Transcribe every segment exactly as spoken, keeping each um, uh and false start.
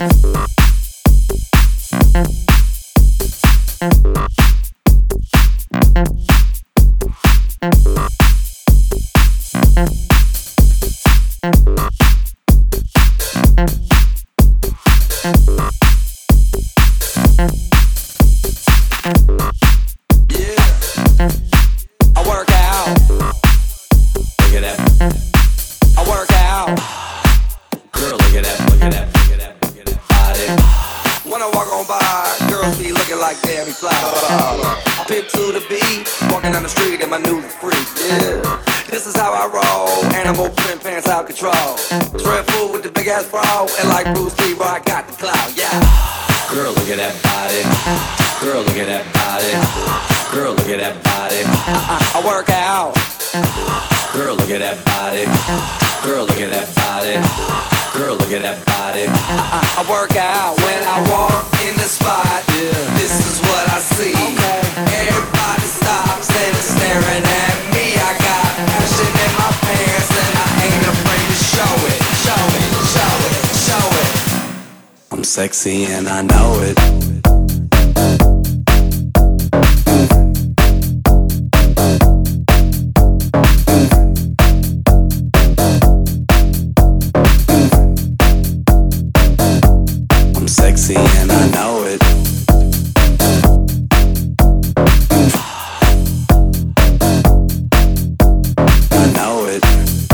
Sexy and I know it. I'm sexy and I know it. I know it.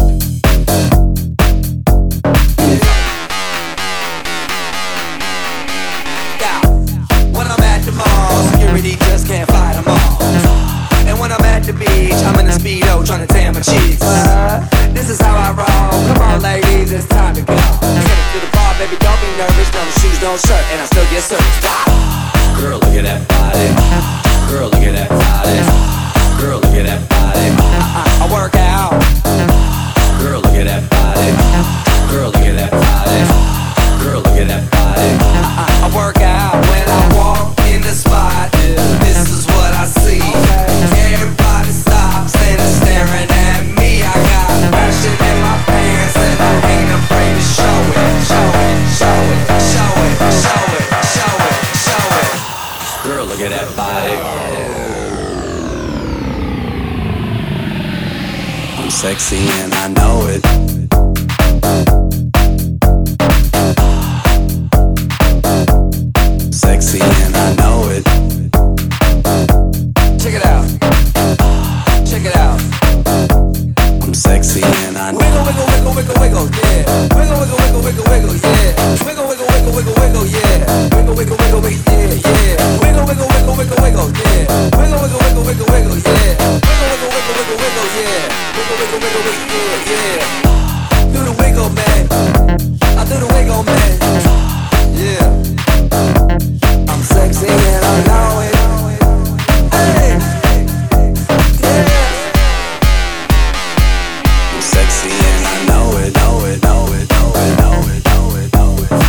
Just can't fight them all. And when I'm at the beach, I'm in a Speedo trying to tan my cheeks. uh, This is how I roll. Come on ladies, it's time to go. Get to the bar, baby, don't be nervous. No shoes, no shirt, and I still get service. Wow. Girl, look at that body. Girl, look at that body. Girl, look at that body. I, I work out. Girl, look at that body. Girl, look at that body. Girl, look at that body. I, I work out when I walk in the spot. This is what I see. Everybody stops and is staring at me. I got passion in my pants and I ain't afraid to show it. Show it, show it, show it, show it, show it, show it. Girl, look at that body. I'm sexy and I know it. Sexy and I know it. Check it out. Check it out. I'm sexy and I know it. Wiggle, wiggle, wiggle, wiggle, wiggle, yeah. Wiggle, wiggle, wiggle, wiggle, wiggle, yeah. Wiggle, wiggle, wiggle, wiggle, wiggle, yeah. Wiggle, wiggle, wiggle, wiggle, yeah, yeah. Wiggle, wiggle, wiggle, wiggle, wiggle, yeah. Wiggle, wiggle, wiggle, wiggle, wiggle, yeah. Wiggle, wiggle, wiggle, wiggle, wiggle, yeah. Wiggle, wiggle, wiggle, wiggle, yeah, yeah. Do the wiggle, man. I do the wiggle, man. Yeah. I'm sexy and I know it. Hey, yeah. I'm sexy and I know it, know it, know it, know it, know it, know it, know it, know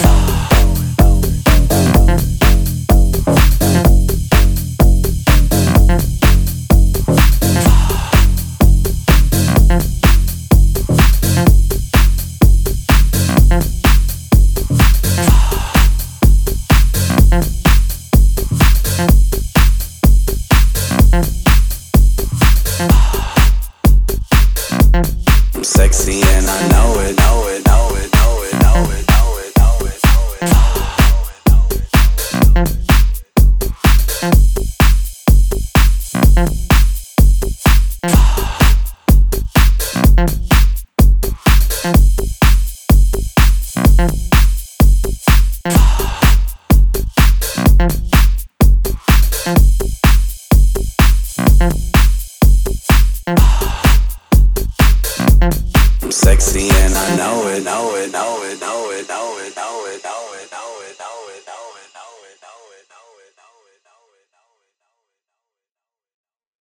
I'm sexy and I know it, know it, know it, know it, know it, know it, know it, know it, I'm sexy and I know it, know it, know it, know it, know it, know it, know it, know it, know it, know it, know it.